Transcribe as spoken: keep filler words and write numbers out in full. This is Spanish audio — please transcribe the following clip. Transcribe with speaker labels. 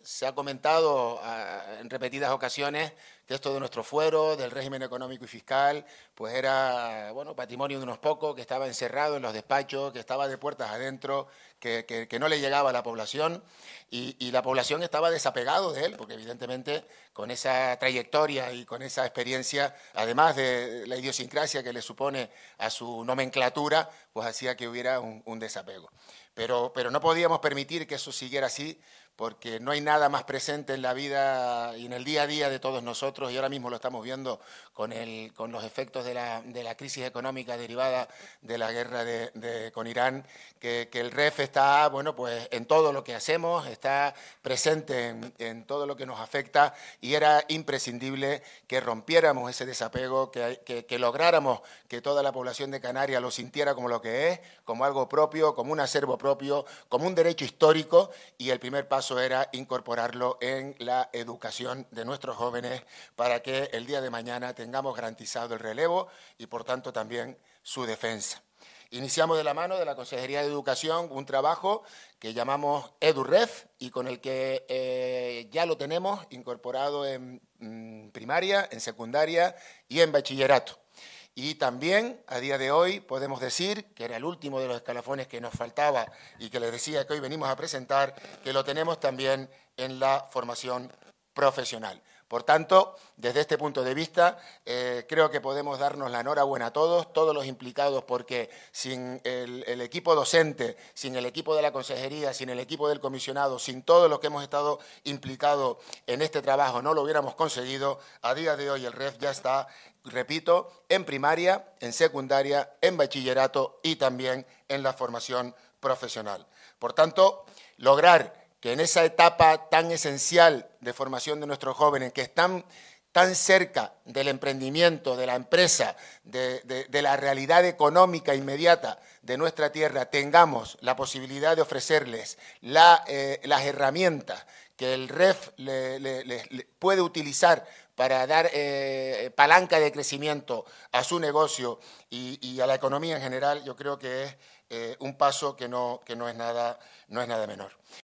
Speaker 1: se ha comentado a, en repetidas ocasiones que esto de nuestro fuero, del régimen económico y fiscal, pues era, bueno, patrimonio de unos pocos, que estaba encerrado en los despachos, que estaba de puertas adentro, que, que, que no le llegaba a la población y, y la población estaba desapegado de él, porque evidentemente con esa trayectoria y con esa experiencia, además de la idiosincrasia que le supone a su nomenclatura, pues hacía que hubiera un, un desapego. Pero, pero no podíamos permitir que eso siguiera así, porque no hay nada más presente en la vida y en el día a día de todos nosotros, y ahora mismo lo estamos viendo con, el, con los efectos de la, de la crisis económica derivada de la guerra de, de, con Irán, que, que el R E F está, bueno, pues en todo lo que hacemos, está presente en, en todo lo que nos afecta, y era imprescindible que rompiéramos ese desapego, que, que, que lográramos que toda la población de Canarias lo sintiera como lo que es, como algo propio, como un acervo propio, como un derecho histórico, y el primer paso era incorporarlo en la educación de nuestros jóvenes para que el día de mañana tengamos garantizado el relevo y, por tanto, también su defensa. Iniciamos de la mano de la Consejería de Educación un trabajo que llamamos EduRef y con el que eh, ya lo tenemos incorporado en mm, primaria, en secundaria y en bachillerato. Y también, a día de hoy, podemos decir, que era el último de los escalafones que nos faltaba y que les decía que hoy venimos a presentar, que lo tenemos también en la formación profesional. Por tanto, desde este punto de vista, eh, creo que podemos darnos la enhorabuena a todos, todos los implicados, porque sin el, el equipo docente, sin el equipo de la consejería, sin el equipo del comisionado, sin todos los que hemos estado implicados en este trabajo, no lo hubiéramos conseguido. A día de hoy el R E F ya está, repito, en primaria, en secundaria, en bachillerato y también en la formación profesional. Por tanto, lograr que en esa etapa tan esencial de formación de nuestros jóvenes, que están tan cerca del emprendimiento, de la empresa, de, de, de la realidad económica inmediata de nuestra tierra, tengamos la posibilidad de ofrecerles la, eh, las herramientas que el R E F le, le, le, le puede utilizar para dar eh, palanca de crecimiento a su negocio y, y a la economía en general, yo creo que es eh, un paso que no, que no, es nada, no es nada menor.